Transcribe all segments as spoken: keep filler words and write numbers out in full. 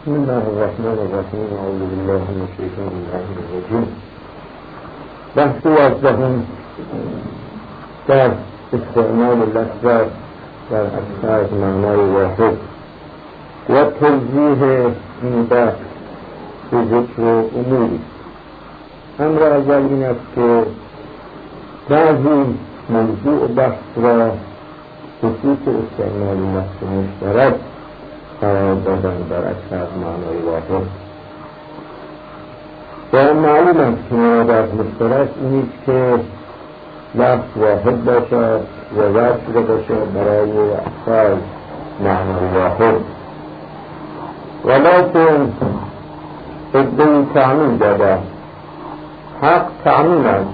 بسم الله الرحمن الرحیم. اعوذ بالله من الشیطان الرجیم. بحث یازدهم در استعمال لفظ در اکثر معنای واحد و توضیح این بحث به ذکر اموری. امر اول این است که بعضی موضوع بحث را خصوص استعمال لفظ مشترک قرار دادن در اکثر معنای واحد. و معلوم است که مراد از مشترک اینیست که لفظ واحد باشد و وضع شده باشد برای اکثر معنای واحد، ولیکن ادعای تعمیم داده. حق تعمیم است.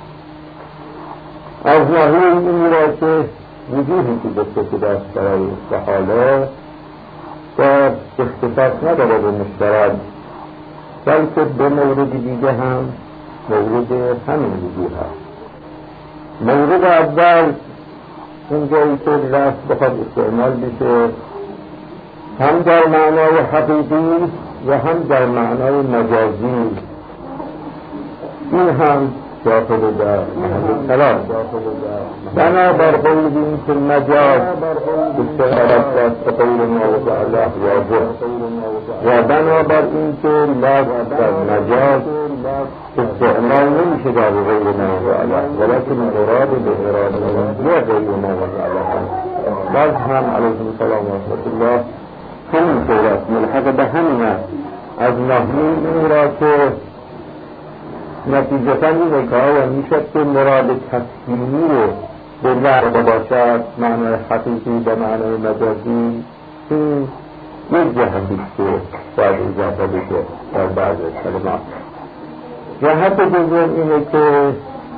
از ناحیه این را که وجودی که گفته شده است برای استحاله و اختصاص نداره به مشترک، بلکه به مورد دیگه هم مورد همین وجود هست. مورد اول اونجایی که لفظ بخواد استعمال بشه هم در معنای حقیقی و هم در معنای مجازی، این هم داخل در محل کلام. بنابر قول این که مجاز استعمال است به غیر ما وضع الله واجب، و بنابر این که لفظ در مجاز استعمال نمیشه در غیر ما وضع الله، ولیکن مراد به اراده غیر ما وضع الله. بعض هم علیه السلام و رحمت الله همین صورت ملحق به همین است. از ناحیه این را که نتیجتا این که آیا میشد که مراد تفهیمی رو به لفظ باشد معنای حقیقی به معنای مجازی، این یک جهتیست که باید اضافه بشه در بعض کلمات. جهت دوم اینه که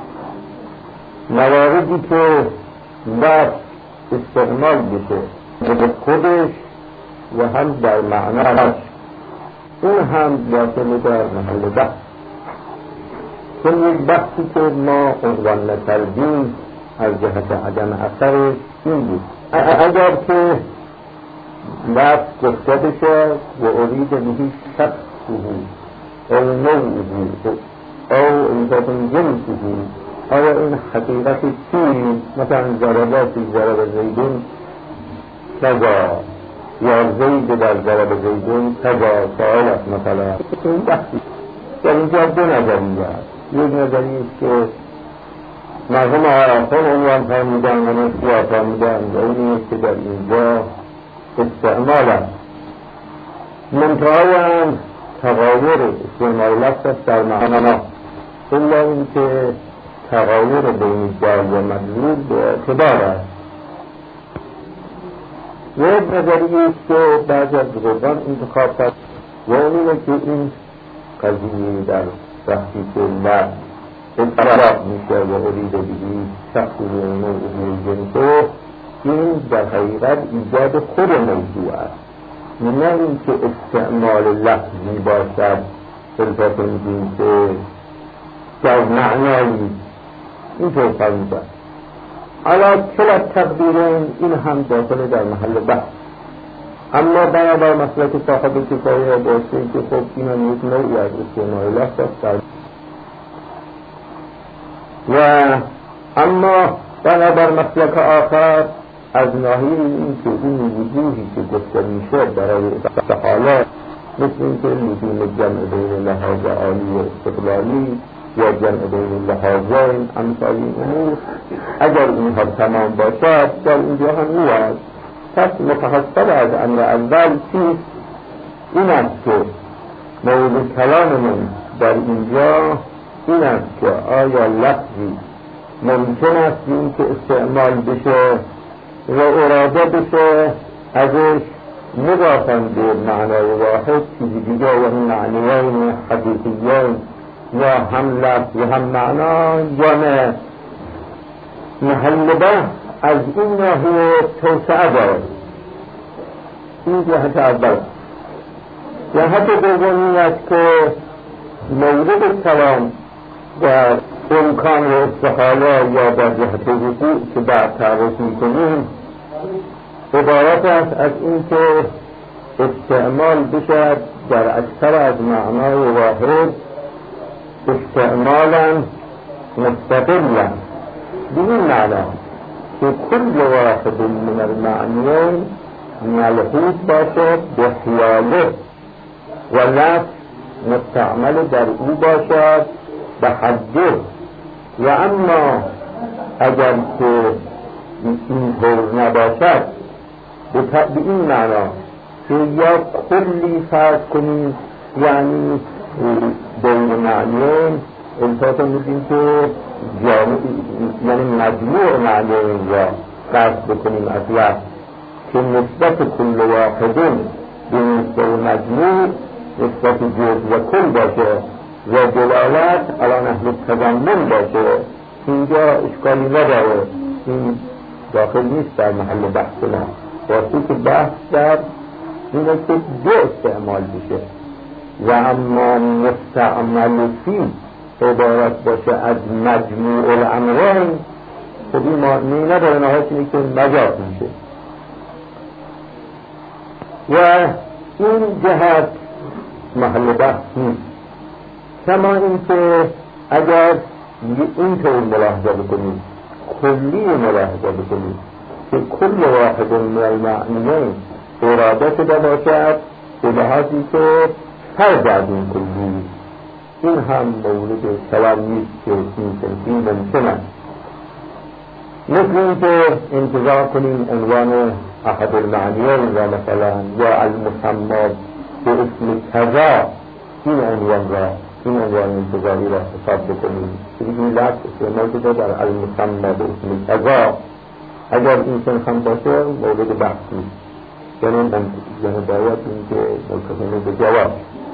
مواردی که لفظ استعمال بشه به خودش و هم در معناش، اون هم داخل در محل بحث. چون یک بحثی که ما عنوان نکردیم از جهت عدم اثر این بود: اگر که لفظ گفته بشه و ارید بهی شخصه او نوعه او انتظام جنسه، آیا این حقیقت چی؟ مثلا ضرباتی ضرب زیدون کذا، یا زید در ضرب زیدون کذا سآلت مثلا. این بحثی در اینجا دو نظریه است. یک نظریه است که مرحوم عرفان عنوان فرمودن و نسیح فرمودن و این است که در اینجا استعمال است. منتهای هم تغایر استعمال لفظ است در معنا، الا این که تغایر بین جار و مجرور به اعتبار است. و یک نظریه است که بعضی از بزرگان انتخاب کرد و اونیه که این قضیه در وقتی که لفظ اطلاق میشه و ارید بهی شخص و نوعه جنسه، این در حقیقت ایجاد خود موضوع است، نه این که استعمال لفظی باشد صرفت جنسه در معنایی. این طور فرموده علا کلا تقدیرین، این هم داخل در محل بحث. اما بنابر مسلک صاحب کفایه باشه که خب این هم یک نوعی از استعمال لفظ است. و اما بنابر مسلک آخر از ناحیه این که این وجوهی که گفته میشه برای استحاله، مثل این که لزوم جمع بین لحاظ عالی و استقلالی یا جمع بین لحاظین امثال این امور، اگر اینها تمام باشد در اینجا هم میاد. پس متحصل از امر اول چیست؟ این است که مورد کلاممون در اینجا این است که آیا لفظی ممکن است این که استعمال بشه و اراده بشه ازش مضافاً به معنای واحد چیزی دیگه و این معنیین حقیقیین یا هم لفظ و هم معنا، یا نه؟ محل بحث از این ناحیه توسعه دارد. این جهت اول. جهت دومی است که مورد کلام در امکان و استحاله یا در جهت وقوع که بعد تعریف می‌کنیم عبارت است از این که استعمال بشد در اکثر از معنای واحد استعمالا مستقلا، به این معنا که کل واحد من المعنیین ملحوظ باشد به خیاله و لفظ مستعمل در او باشد به حده. و اما اگر که اینطور نباشد به این معنا که یا کلی فرض کنیم، یعنی بین معنیین التفات میدیم که جامع، یعنی مجموع معنیین را قصد بکنیم از لفظ که نسبت کل واحدین به نسبت مجموع نسبت جز و کل باشه و دلالت علی نحو تضمن باشه، اینجا اشکالی نداره، این داخل نیست در محل بحث ما. واسه که بحث در اینه که دو استعمال بشه و اما مستعمل فی عبارت باشه از مجموع الامرین، خب این معنی نداره، نهایت اینه که مجاز میشه. و این جهت محل بحث نیست. کما اینکه اگر اینطور ملاحظه بکنید، کلی ملاحظه بکنید که کل واحد من المعنیین اراده شده باشد به لحاظی که فرض از این کلی، این هم مورد کلام نیست که این سنفی ممکن است. مثل این که انتظار کنیم عنوان احد المعنیین را مثلا یا المسمى به اسم کذا، این عنوان را، این عنوان انتظاری را حساب بکنیم که این لفظ استعمال شده در المسمى به اسم کذا، اگر این سنف هم باشه مورد بحث نیست، یعنی باید این که ملتزمه به جواب.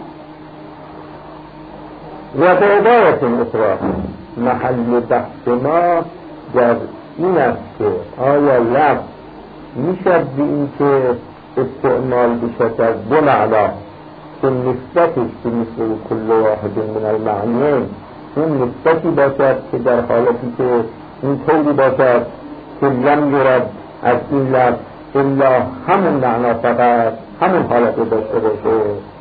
و به عبارت اخرى محل بحث ما در این است که آیا لفظ میشد به این که استعمال بشد از دو معنا که نسبتش به مثل کل واحد من المعنیین اون نسبتی باشد که در حالتی که این طوری باشد که لم یرد از این لفظ الا همون معنا فقط همون حالت داشته باشه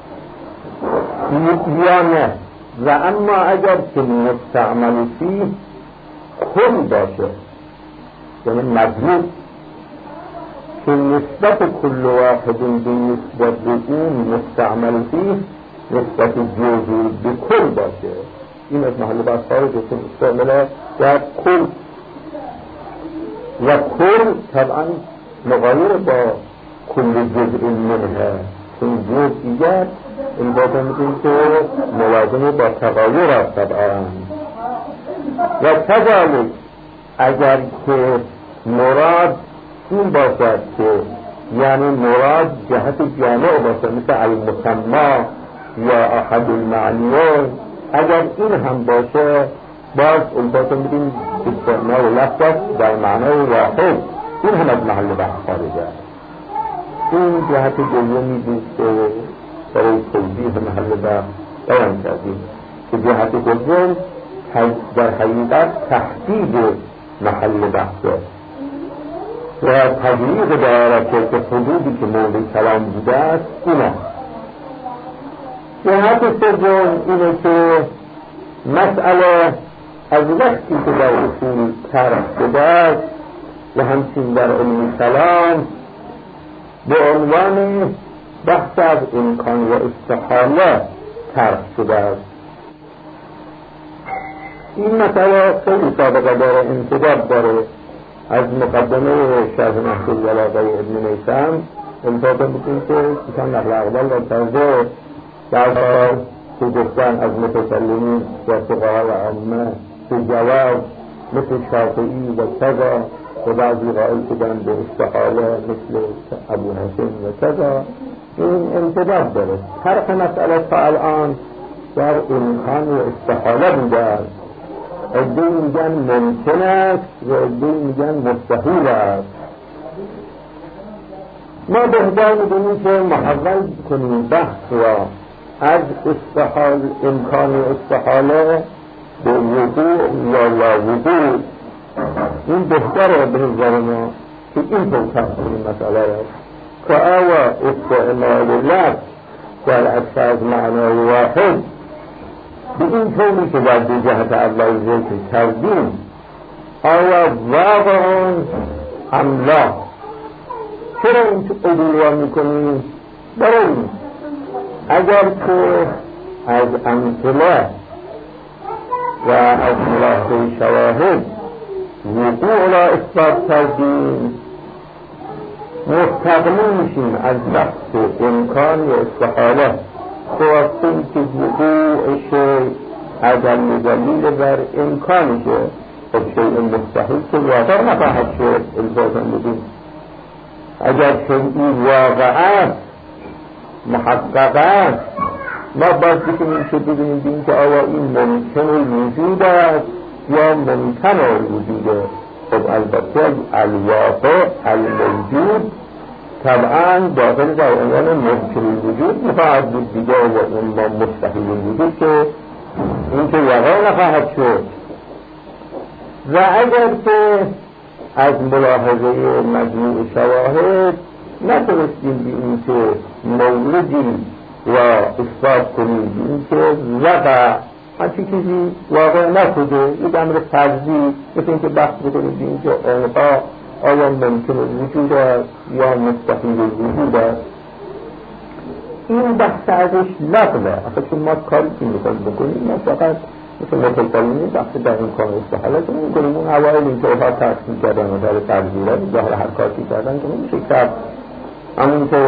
یا نه. و اما اگر که مستعمل فی کل باشه، یعنی مجموع که نسبت کل واحد به نسبت به اون مستعمل فی نسبت جزئی به کل باشه، این از محل بحث خارج است. استعمال در کل و کل طبعا مغایر با کل جزء منه، این جزئیات این باید میگیم که ملازمه با تغایر است طبعا. و کذالک اگر که مراد این باشد که یعنی مراد جهت جامع باشد مثل المسمى یا احد المعنیین، اگر این هم باشه باز البته میگیم استعمال لفظ در معنای واحد، این هم از محل بحث خارج است. این جهت دومی بود که برای توضیح محل بحث بیان کردیم که جهت دوم در حقیقت تحدید محل بحث و تبلیغ دارد که حدودی که مورد کلام بوده است اینه. جهت سوم اینه که مسئله از وقتی که در اصول طرح شده است و همچنین در علم کلام به عنوان بحث از امکان و استحاله طرح شده است. این مسئله خیلی سابقه داره، امتداد داره از مقدمه شرح نهج البلاغه ابن میثم. البته میگیم که کتاب نقل اقوال و ترجمه در که گفتن از متکلمین و فقها و عامه که جواب مثل شافعی و کذا و بعضی قائل شدن به استحاله مثل ابو حسین و کذا، این امتداد داره. طرح مسئله تا الان در امکان و استحاله بوده است. عده میگن ممکن است و عده میگن مستحیل است. ما بهتر میدونیم که محول کنیم بحث را از استحال امکان و استحاله به وقوع یا لا وقوع. این بهتره به نظر ما که این طور تفسیر مسئله را که آیا استعمال لفظ در عکس از معنای واحد به این طوری که در دو جهت اول ذکر کردیم آیا واقعا هم لا؟ چرا این عدول را میکنیم؟ برای اگر که از امثله و از ملاحظه شواهد وقوع را اثبات کردیم مستقیم میشیم از بحث امکان یا استحاله خواستیم که وقوع شیء عدم دلیل بر امکانشه. خب شیء مستحیل که واقع نخواهد شد الزاما بگیم اگر شیئی واقع است محقق است ما باید بکنیم که ببینیم بین که آیا این ممکن الوجود است یا ممکن الوجوده. خب البته الواقع الموجود طبعا داخل در عنوان ممکن الوجود میخواهد بود دیگه و اون با مستحیل الوجود که این که واقع نخواهد شد. و اگر که از ملاحظه مجموع شواهد نتونستیم به این که مولدی و اثبات کنیم به این که وقع همچی چیزی واقع نشده یک امر فرضی مثل این که بحث بکنیم به این که آنها آیا ممکن وجود است یا مستحیل وجود است این بحث ازش نقله. اصلا چون ما کاری که میخوایم بکنیم ما فقط مثل متکلمی بحث در این کار استحاله که میکنیم اون اوائل این جوها تحصیل کردن و در تغییره ظاهر هر کارتی کردن که نمیشه کرد. همون که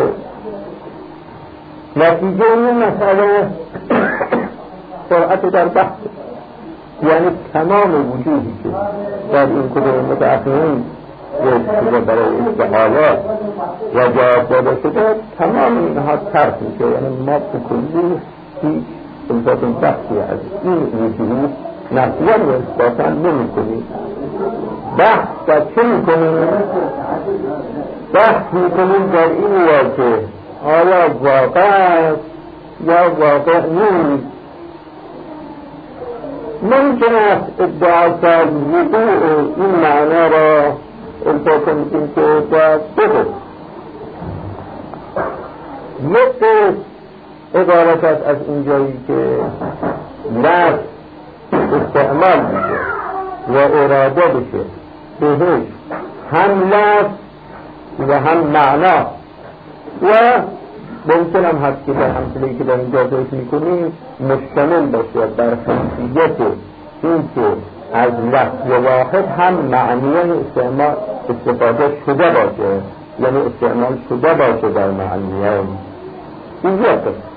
نتیجه این مسئله سرعت در بحث یعنی تمام وجودی که در این کدوم متأخرین و برای استحاله و جواب داده شده تمام اینها ترک میشه. یعنی ما بکلی هیچ البته بحثی از این وجود نفیان و اثباتا نمی کنیم. بحث در چه می کنیم؟ بحث می کنیم در این واقع آیا واقع است یا واقع نیست. ممکن است ادعا کرد وقوع این معنا را البته میگیم که باید بگو یک عبارت است از اینجایی که لفظ استعمال میشه و اراده بشه بهش هم لفظ و هم معنا و ممکن هم هست که در همسلهی که در اینجا ذکر میکنیم مشتمل باشه بر خصوصیت این که از لفظ واحد هم معنیان استعمال استفاده شده باشه یعنی استعمال شده باشه در معنیان. این یک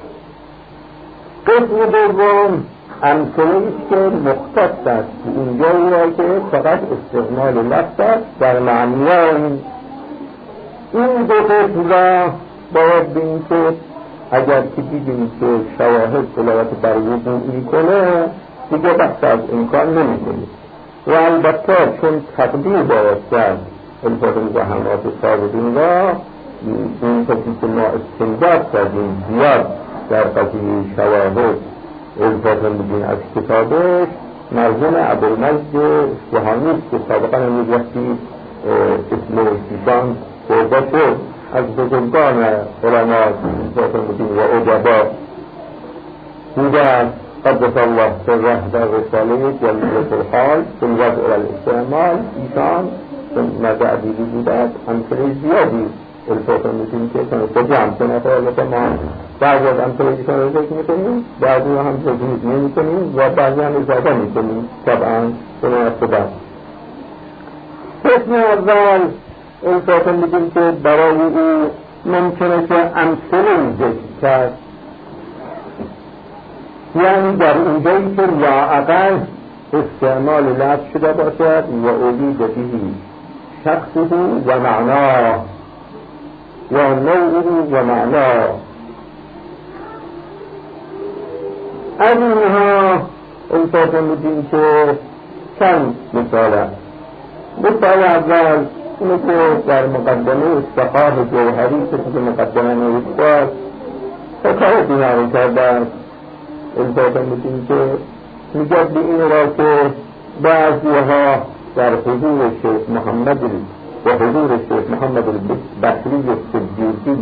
قسم دوم امثله ایست که مختص است اینجایی را که فقط استعمال لفظ است در معنیان. این دو قسم را باید بین که اگر که دیدیم که شواهد دلالت بر وقوع میکنه دیگه بحث از امکان نمی کنیم و البته چون تقدیر باید کرد البته زحمات صاحبین را این کسی که ما استنجاد کردیم زیاد در قضیه شواهد البته میگیم از کتابش مرحوم ابوالمجد اصفهانی است که سابقا یک وقتی اسم ایشان برده شد از بزرگان علما البته میگیم و ادبا بوده قدس الله سره در رساله جلیلة الحال فی الوضع الاستعمال ایشان مرد عدیدی بودند امثله زیادی البته میگیم که تنسته جمع کنه البته ما بعضی از امثله ایشان رو ذکر میکنیم بعضی رو هم ذکر نمیکنیم و بعضی هم اضافه میکنیم طبعا به مناسبت. قسم اول البته میگیم که برای او ممکنه که امثله ذکر کرد یعنی در اونجایی که لااقل استعمال لفظ شده باشد و اولید بهی شخصه و معناه و نوعه و معناه. از اینها البته میگیم که چند مثال است. مثال اول اینه که در مقدمه استقاح جوهری که تو مقدمه نوشته حکایت نقل کرده است. البته میگیم که میگه به این را که بعضیها در حضور شیخ محمد و حضور شیخ محمد البصری الصدیقی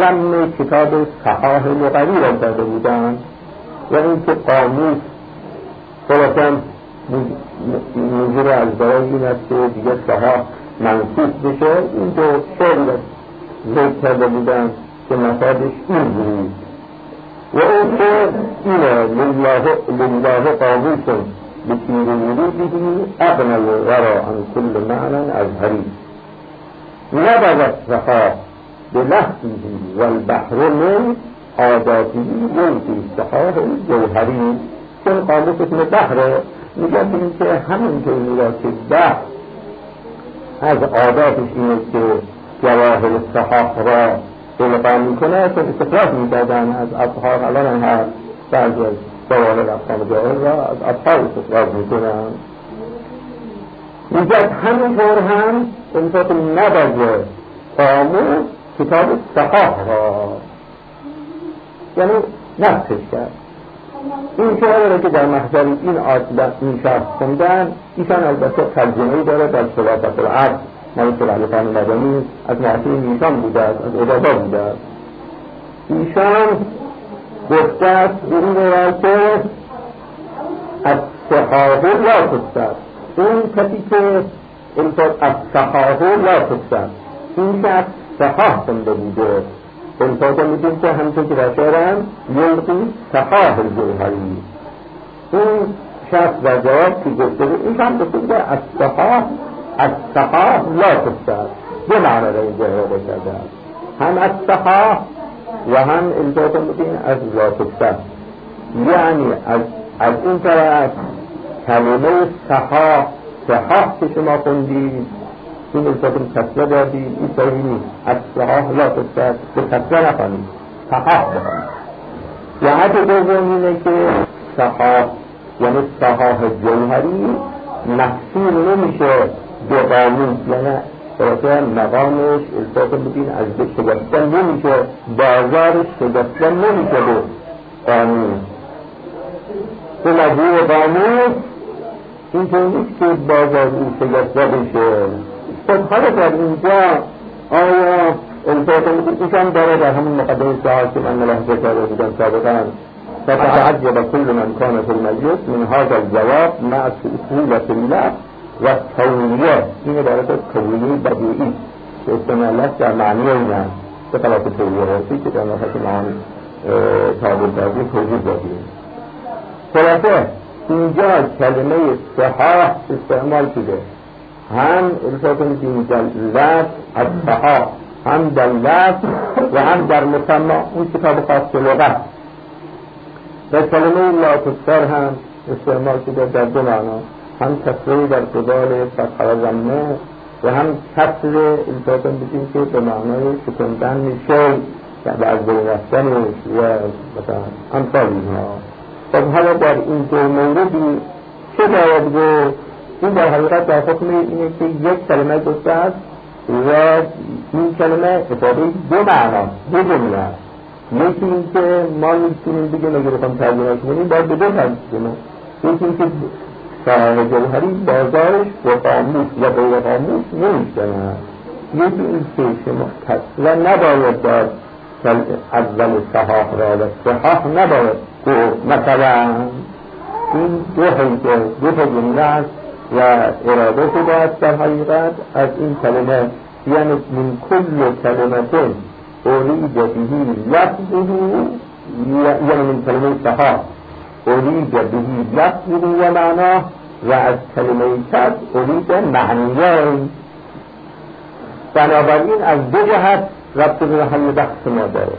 ضم کتاب صحاح لغوی را کرده بودند و این که قاموس خلاصا موضوع از برای این است که دیگه صحاح منصوب بشه. این دو شعر را ذکر کرده بودند که مفادش این بود و اون که اینه لله قاموس بسیر وروده اغنى الورى عن كل معنى ازهری نبذ الصحاح بلحظه والبحر من عاداته یلقی الصحاح الجوهری. چون قاموس اسم بحره میگه این که همین که میگه که بحر از عاداتش اینه که جواهر صحاح را القا میکنه، چون استخراج میکردن از اصحاب. الان هم هست بعضی از جواهر افغان جواهر را از اصحاب استخراج میکنن. میگه همینطور هم انصاف نبازه قاموس کتاب صحاح را، یعنی نفسش کرد. این شعر را که در محضر این آدم این شخص خوندن، ایشان البته ترجمه‌ای داره در صلافت العرض مالک علی خان مدنی از معاصرین ایشان بوده است، از ادبا بوده است. ایشان گفته است به این را که از صحاح لا تکسد، اون کسی که از صحاح لا تکسد این شخص صحاح خونده بوده. انتاجه میدیم که همچون که در شعرم یلقی صحاح الجوهری. این شخص در جواب که گفته بود این هم گفته بوده از صحاح از صحاح لا تکسد، دو معنی را این جواب کرده است، هم از صحاح و هم انتاجه میدیم از لا تکسد. یعنی از, از این طرف کلمه صحاح صحاح که شما خوندید این التاقیم کسره دادید، این صحیح نیست. از صحاح لا تکسد به کسره نخوانید، صحاح بخوانید. و حتی دوم اینه که صحاح یعنی صحاح جوهری محصول نمیشه به قاموس، یعنی برای مقامش التاقیم بودین از به شگفتن نمیشه، بازارش شگفتن نمیشه به قاموس. به مجموع قاموس این طور نیست که بازار او شگفته بشه. خب حالا در اینجا آیا التاقیم ایشان داره در همین مقدمه ساعت که من ملاحظه کرده بودم سابقا فتعجب كل من كان في المجلس من هذا الجواب مع سهولة اللفظ و تولیه. این عبارت از تولیه بدیعی که استعمال در معنی اینه به خلاف تولیه راسی که در نفت معانی تعبیر کردی توجیه دادیم. خلاصه اینجا کلمه صحاح استعمال شده، هم التاقیم دین دلت از صحاح، هم دلت و هم در مسمى اون کتاب خاص لغت. و کلمه لا تکسر هم استعمال شده در دو معنا، هم کسره در قبال فتح و ضمه و هم کسر التاقیم بدیم که به معنای شکندن میشه و از بین رفتنش و مثلا امثال اینها. خب حالا در این دو موردی چه باید گفت؟ این در حقیقت در حکم اینه که یک کلمه گفته است و این کلمه افاده دو معنا دو جمله است. یکی این که ما میتونیم بگیم اگر بخوام ترجمه کنیم باید به دو ترجمه. یکی این که صحاح جوهری بازارش با قاموس و غیر قاموس نمیشتنه. یکی این که شما کسره نباید داد اول صحاح را و صحاح نباید گفت. مثلا این دو حیطه دو تا جمله است و اراده شده است در حقیقت از این کلمه، یعنی من کل کلمتين أريد به لفظه، یعنی من کلمه صحاح أريد به لفظه و معناه و از کلمه کس أريد معنیان. بنابراین از دو جهت ربط به محل بحث ما داره.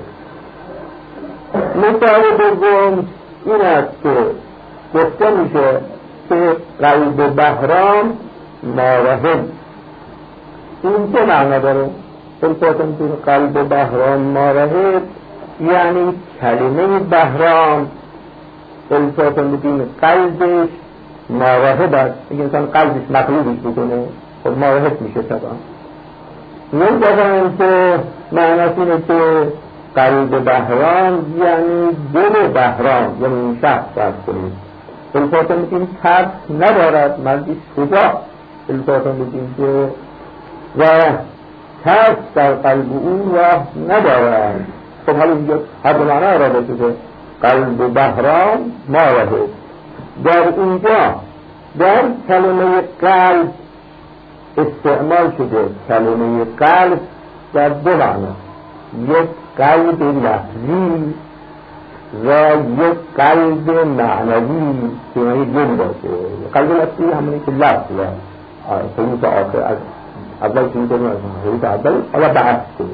مثال دوم این است که گفته میشه که قلب بهرام مارهب. این چه معنا داره؟ التاقیم که قلب بهرام مارهب یعنی کلمه بهرام التاقیم که قلبش مارهب است. اگه انسان قلبش مقلوبش بکنه خب مارهب میشه طبعا. نمیدونم که معنیش اینه که قلب بهرام یعنی دل بهرام، یعنی این شخص فرض کنید التاقیم بگیم ترس ندارد، مردی شجاع التاقیم بگیم که و ترس در قلب اون راه ندارد. خب حالا اینجا هر دو معنی اراده شده، قلب و بهرام ما رهد. در اینجا در کلمه قلب استعمال شده کلمه قلب در دو معنی، یک قلب لفظی و یک قلب معنوی که معنی دل باشه. قلب لفظی همونی که لفظ و حروف آخر از اول که می‌دونیم از حروف اول حالا بحث کنیم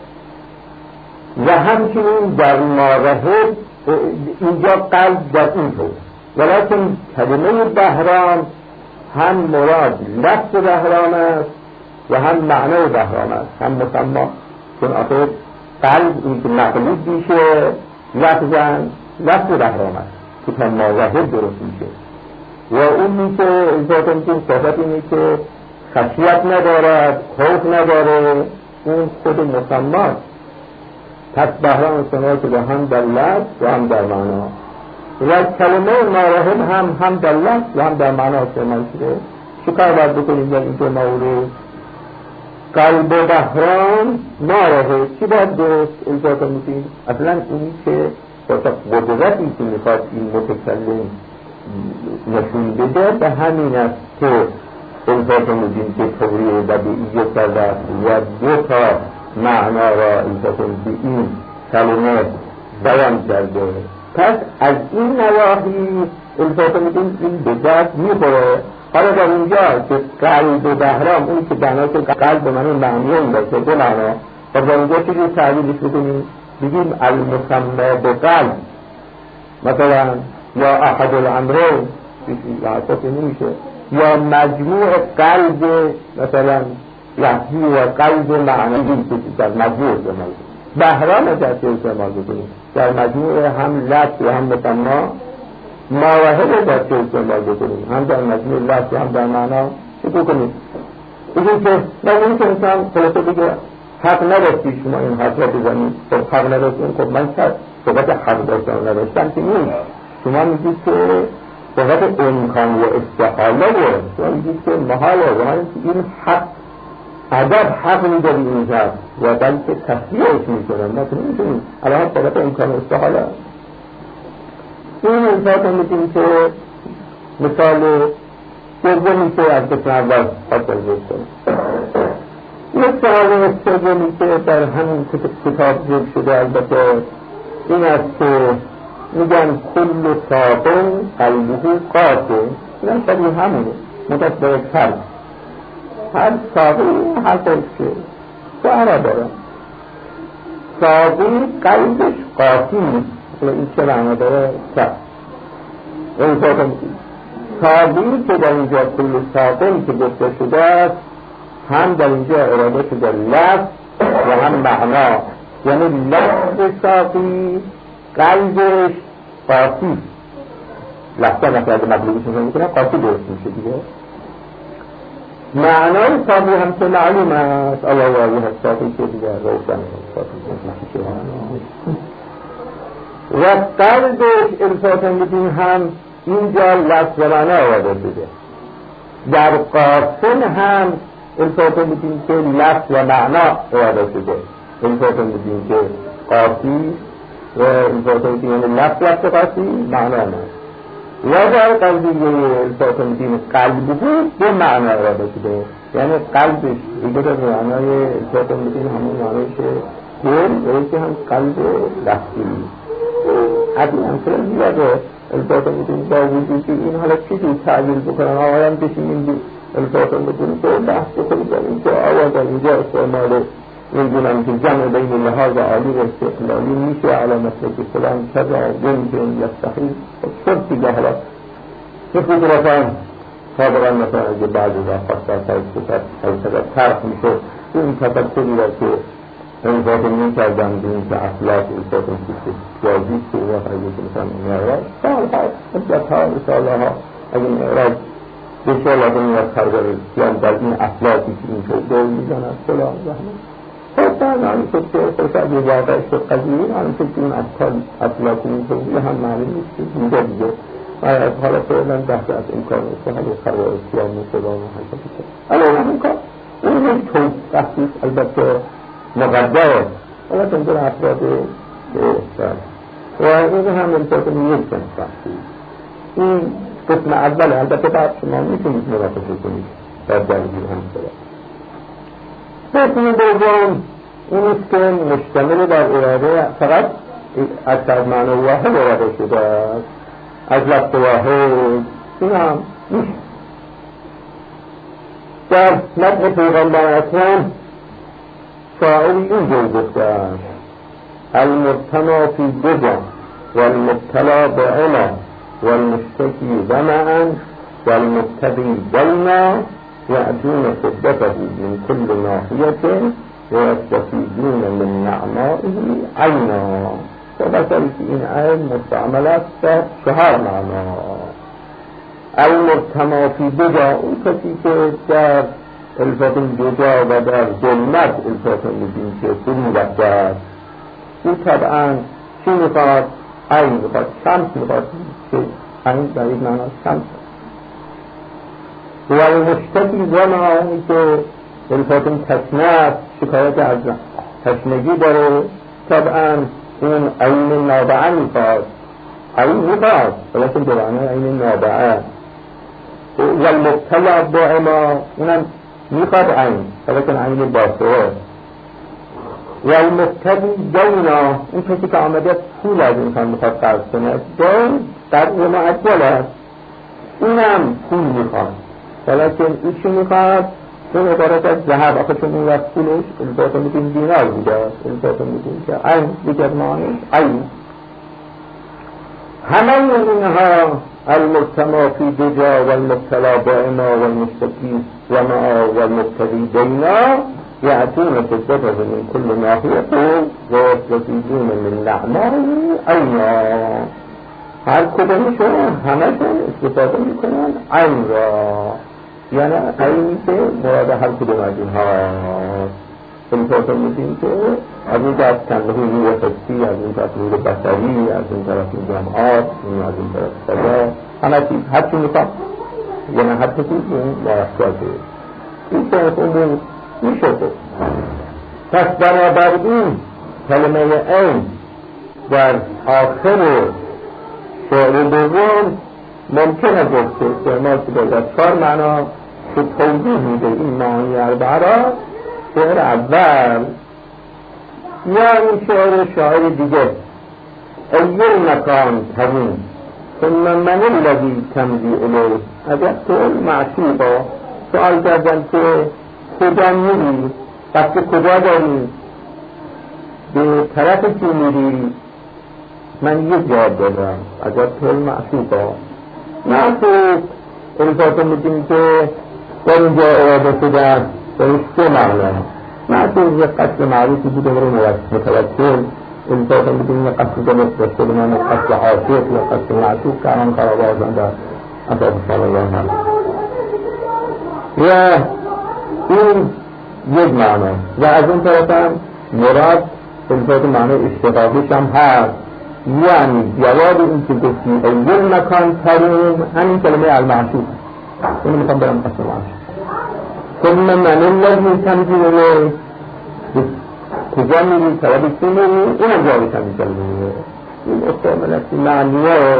و همچنین در مارهد اینجا قلب در این طور، ولیکن کلمه بهرام هم مراد لفظ بهرام است و هم معنی بهرام است، هم مسما، چون آخر قلب این که مقلوب میشه لفظاً لفظ بهرام است که تا مارهد درست میشه و اون میشه ذات میکنیم صحبت اینه که خشیت ندارد، خوف نداره، اون خود مسماست. پس بهرام استعمال شده هم در لفظ و هم در معنا و کلمه مارهد هم هم در لفظ و هم در معنا استعمال شده. چیکار باید بکنیم در اینجا مورد قلب و بهرام مارهد چی باید درست التفات میکنیم؟ اصلا اونی که واسه قدرتی که میخواد این متکلم نشون بده به همین است که التفات میکنیم که توریه و به ایجا کرده و دو تا معنا را التفات به این کلمه بیان کرده. پس از این نواحی التفات میکنیم این به دست میخوره. حالا در اینجا که قلب و بهرام اونی که بنا که قلب به معنی معنیون باشه دو معنا، و در اینجا چیزی تعبیرش بکنیم بگیم المسمى به قلب مثلا یا احد الامرین یا اساس نمیشه یا مجموع قلب مثلا لحظی و قلب معنی در مجموع استعمال بهرام در چه استعمال بکنیم در مجموع هم لفظ و هم مسمى ماوهد در چه استعمال بکنیم هم در مجموع لفظ و هم در معنا چه بکنیم؟ بگیم که نگیم که انسان خلاصه بگه حق نداشتی شما این حق را بزنید، خب حق نداشتیم، خب من شد صحبت حق داشتم نداشتم که نیست. شما میگید که صحبت امکان و استحاله بود، شما میگید که محاله و من این حق عدد حق میداری این حق و بلکه تصویرش میکنم ما که نمیتونیم الان صحبت امکان و استحاله. این انصاف هم میگیم که مثال دومی که از بسن اول حاصل بکنم مثال سومی که در همین کتاب ذکر شده البته این است که میگن کل ساقن قلبه قاطع، این شبیه همونه مدت به یک فرد هر ساقی هر فرشه سهره دارم ساقی قلبش قاطع نیست. این چه معنی داره؟ سر این ساقن ساقی که در اینجا کل ساقن که گفته شده است هم در اینجا اراده شده لفظ و هم معنا، یعنی لفظ ساقی قلبش قاطی لفظا مثل از مطلوبش نشون میکنه قاطی درست میشه دیگه. معنای ساقی هم که معلوم است الله واضح ساقی که دیگه روشن و قلبش الفاظن میدین هم اینجا لفظ و معنا اراده شده. در قاسم هم التفات میدیم که لفظ و معنا اراده شده. التفات میدیم که قاسی و التفات میدیم لفظ لفظ قاسی معنا نه و در قلبیه التفات میدیم قلب بود به معنا اراده شده، یعنی قلبش ایده از معنای التفات میدیم همون معنایش دل و یکی هم قلب لفظی حتی همسرم زیاده التفات میدیم با وجود که این حالا چی دو تعبیر بکنن آقایان بشینیم التفاتن بکنیم که بحث بکنیم در اینجا آواز در اینجا استعمال میدونم که جمع بین لحاظ عالی و استقلالی میشه علامت که فلان کذا جنجن یستحیل شد دیگه حالا که خود رفان صادران مثلا اگه بعضی را خواستر تایستر تایستر ترخ میشه این تفکری را که التفاتن میکردم دین که اخلاق التفاتن که جازی که او خیلی که مثلا میارد سالها مدتها سالها اگه میارد بسیار لازم میاد پرورشیان در این اخلاقی که این شد دور میزند فلان زحمت خود در آن شد که فرصت یه واقع شد قضیه آن شد که این اخلاقی این شد یه هم معلوم نیست که اینجا دیگه و حالا فعلا بحث از امکان است حالا پرورشیان و فلان و حسابی که حالا اون امکان اون یک توی بحثیست البته مقدر حالا تنظر افراد احسان و این هم التفات یک سنفت این قسم اول. البته بعد شما میتونید مناقشه کنید در درگیر هم شده. قسم دوم اینیست که مشتمل در اراده فقط از معنی واحد اراده شده است، از لفظ واحد. این هم نیست. در مدح پیغمبر اکرم شاعری اینجور گفته است: المبتنا فی دجا والمبتلا بعلا والمشتکی ظمأ والمبتغی دینا یأتون صدته من كل ناحیة ويستفیدون من نعمائه عینا. و بسیاری که این عین مستعمل است در چهار معنا. المبتنا فی دجا، اون کسی که در الفات دجا و در ظلمت الفات میدین که فرو رفته است، او طبعا چی میخواد؟ عین میخواد، شمس میخواد که عین در این معنا شمس. و المشتکی ظمأ، اونی که الفات تشنه است، شکایت از تشنگی داره، طبعا اون عین نابعه میخواد. عین میخواد ولیکن به معنی عین نابعه. و المبتلا بعلا، اونم میخواد عین ولیکن عین باطله. و المبتغی دینا، اون کسی که آمده پول از انسان میخواد قرض کنه، دین در اون معجل است، اونم پول میخواد ولیکن ایشو میخواد اون عبارت از ذهب. آخه چون اون وقت پولش الباط میدین دینار بوده است، الباط میدین که عین دیگر معنیش عین. همه اینها المبتنا فی دجا والمبتلا بعنا والمشتکی ظمأ والمبتغی دینا یأتون صدته من كل ناحیة ويستفیدون من نعمائه عینا. هر کدومشون همشون استفاده میکنن عین را، یعنی عینی که مراد هر کدوم از اینها الفاظ میدیم که از این طرف تنهی و حسی، از این طرف نور بصری، از این طرف جمعات، از این طرف صدا، همه چیز هر چی میخواد، یعنی هر چیز اون باحثاته. این طرف اون میشده. پس بنابراین کلمه عین در آخر شعر دوم ممکنه گفته استعمال شده در چهار معنا که توضیح میده این معنی اربعه را. شعر اول یا این شعر شاعر دیگه: ایل مکان ترین ثم من الذی تمضی الیه. اگر تو معشوقا سؤال کردن که کجا میری، پس کجا داری، به طرف چی میری، من یک جواب دادم: اگر تو معشوقا. معشوق الفاظ میدیم که در اینجا اراده شده دارش سه معنا. معشوق یک قصد معروفی بوده برای متوسل. الفاظ میدیم یک قصد دمت داشته بنام قصد عاشق یا قصد معشوق که همان خراب آزان در اصاب صالحان هست. و این یک معنا. و از اون طرف هم مراد الفاظ معنی اشتقاقیش هم هست، یعنی جواب این که گفتی ایل مکان ترین همین کلمه المعشوق. اینو میخوام برم قصد معشوق. ثم من الذی تمضی الیه، کجا میری، طرف چی میری، اینم جوابش هم این کلمه. این استعمالات معنیه.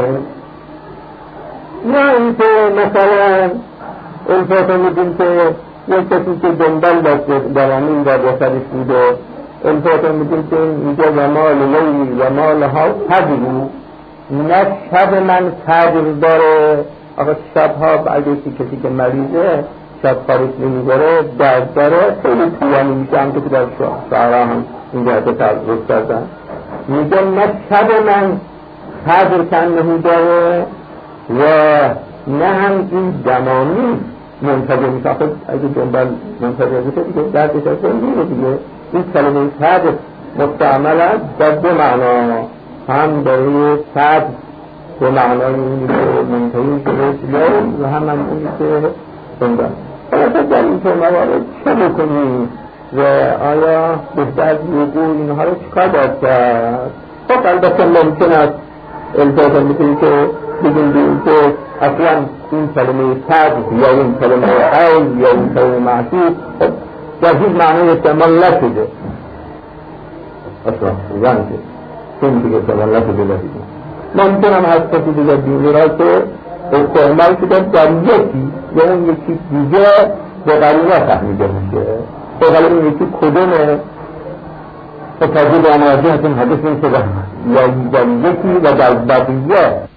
یا این که مثلا الفاظ میدیم که یک کسی که دنبال در امین در بسرش بوده، الفاظ میدیم که اینجا زمال لیلی زمال ها تدرو، نه شب من تدر داره. آقا شبها اگه کسی که مریضه شب خارج نمیداره درد داره، خیلی طولانی میشه، هم که در شعرها هم این جهت تغییر کردن. میگه نه شب من تدر کنهی داره و نه هم این دمانی منتظر میشه. آخه اگه جنبال منتظر میشه دیگه دردش از میره دیگه. این کلمه تدر مستعمل است در دو معنا، هم برای تدر به معنای اونی که منتهی شده و هم هم اونی که جنبال. اصلا در این که موارد چه بکنیم و آیا بهتر یقول اینها رو چکار باید کرد؟ خب البته ممکن است التفات میکنیم که بگیم بگیم که اصلا این کلمه تدر یا این کلمه عین یا این کلمه معشوق در هیچ معنی استعمال نشده. اصلا خوبن که چون دیگه سوالت بلدید ممکنم هست کسی دیگه دینی را که استعمال شده در یکی یا اون یکی دیگه به قریبه فهمیده میشه به قریبه اون یکی کدومه و تجیب آماده هستیم حدیث این شده یا در یکی و در بقیه